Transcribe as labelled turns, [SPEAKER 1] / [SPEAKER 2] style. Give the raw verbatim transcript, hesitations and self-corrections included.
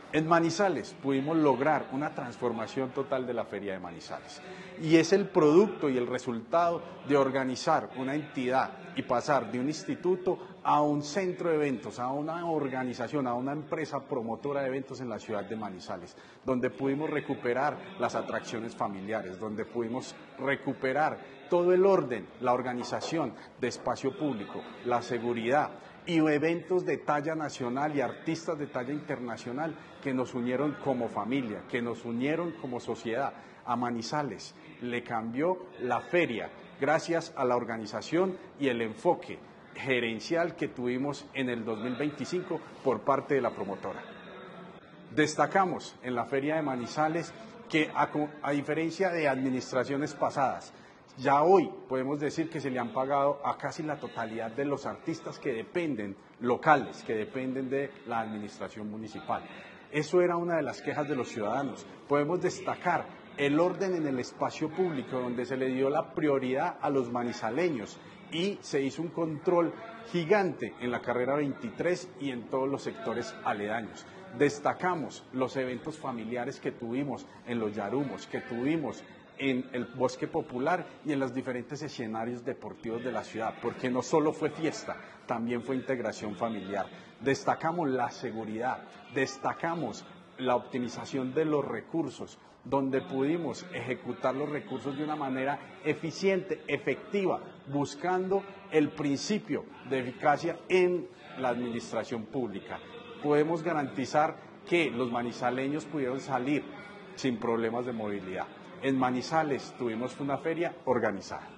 [SPEAKER 1] En Manizales pudimos lograr una transformación total de la Feria de Manizales y es el producto y el resultado de organizar una entidad y pasar de un instituto a un centro de eventos, a una organización, a una empresa promotora de eventos en la ciudad de Manizales, donde pudimos recuperar las atracciones familiares, donde pudimos recuperar todo el orden, la organización de espacio público, la seguridad y eventos de talla nacional y artistas de talla internacional que nos unieron como familia, que nos unieron como sociedad. A Manizales le cambió la feria gracias a la organización y el enfoque gerencial que tuvimos en el dos mil veinticinco por parte de la promotora. Destacamos en la Feria de Manizales que, a, a diferencia de administraciones pasadas, ya hoy podemos decir que se le han pagado a casi la totalidad de los artistas que dependen, locales, que dependen de la administración municipal. Eso era una de las quejas de los ciudadanos. Podemos destacar el orden en el espacio público, donde se le dio la prioridad a los manizaleños y se hizo un control gigante en la carrera veintitrés y en todos los sectores aledaños. Destacamos los eventos familiares que tuvimos en los Yarumos, que tuvimos en el Bosque Popular y en los diferentes escenarios deportivos de la ciudad, porque no solo fue fiesta, también fue integración familiar. Destacamos la seguridad, destacamos la optimización de los recursos, donde pudimos ejecutar los recursos de una manera eficiente, efectiva, buscando el principio de eficacia en la administración pública. Podemos garantizar que los manizaleños pudieron salir sin problemas de movilidad. En Manizales tuvimos una feria organizada.